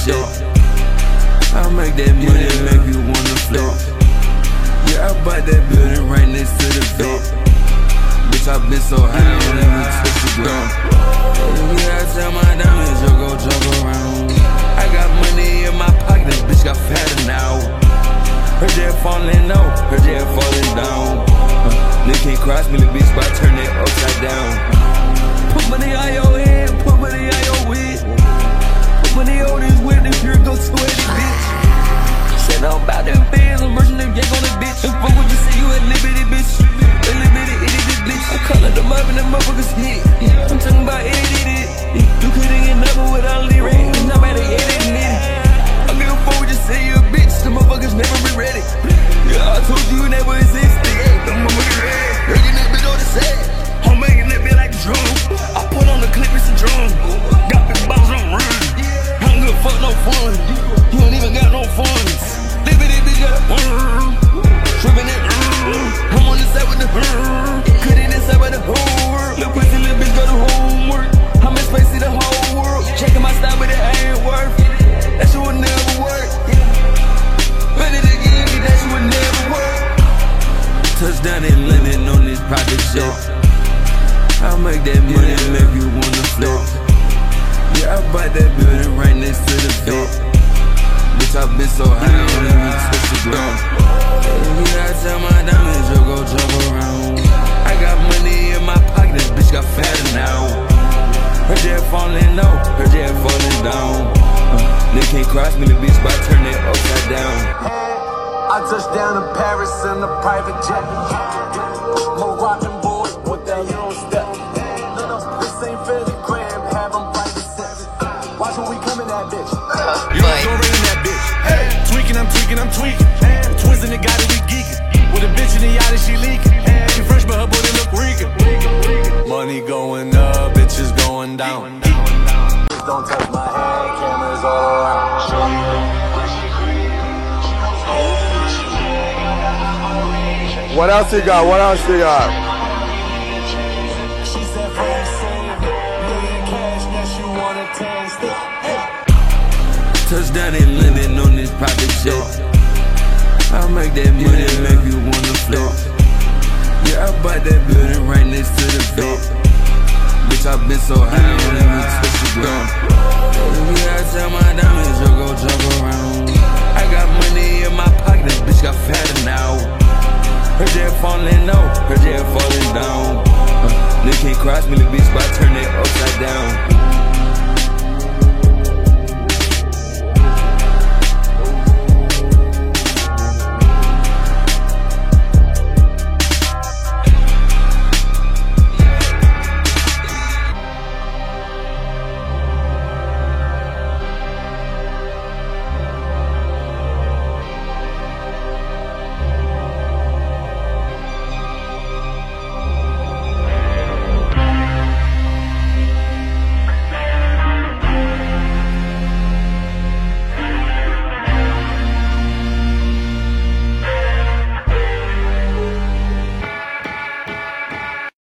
shit. I make that money, make you wanna flex. Yeah, I bought that building right next to the vet. Bitch, I been so high, I don't even touch the ground. Yeah, I tell my diamonds, yo, go jump around. I got money in my pocket, this bitch got fatter now. Her jet falling low, her jet falling down. Nigga can't cross me, the bitch, but I turn it upside down. Put money on your head, put money on your wig. Put money on this whip, this pure go sweaty, bitch. Said I'm about them bands, I'm merching them yank on the bitch. And fuck what you say, you a liberty, bitch. A liberty, itty, bitch. I'm calling them up and them motherfuckers hit. I'm talking about itty. You couldn't get nothing without lyric. Nobody edit it. I don't give a fuck what you say, you a bitch. The motherfuckers never be ready. Yeah, I told you never existed. Them motherfuckers ready. Breaking that bitch on the set. I'm making that bitch like a drum. I put on the clip, it's a drum. Got big bottles on run. I don't give a fuck, no fun. You ain't even got no funds. Liberty bitch got a tripping it. I'm on the side with the cut in inside with the whole world. Little pussy, little bitch got the homework. I'm in space, see the whole world. Checking my style, but it ain't worth. That shit would never work. Ready to give me, that shit would never work. Touchdown in London on this private jet. I make that money, make you wanna flex. Yeah, I bought that building right next to the vet. Bitch, I been so high, I don't even touch the ground. Yeah, I tell my diamonds, yo, go jump around. I got money in my pocket, this bitch got fatter now. Her jet falling low, her jet falling down. Nigga can't cross me, the bitch, but I turn it upside down. I touched down in Paris in a private jet. Moroccan boy with that Euro step. This ain't Philly Graham, have them private sets. Watch when we come in that bitch. You ain't gon' in that bitch. Hey, tweaking, I'm tweaking. Twins in the got it, we geeking. With a bitch in the yacht and she leaking. She fresh, but her booty look reeking. Money going up, bitches going down. Don't touch my head, cameras all around. What else you got? What else you got? She said, "Friend, save million cash, yes, you wanna taste it." Touchdown in London on this private jet. I make that money, make you wanna flex. Yeah, I bought that building right next to the vet. Bitch, I been so high, I don't even touch the ground.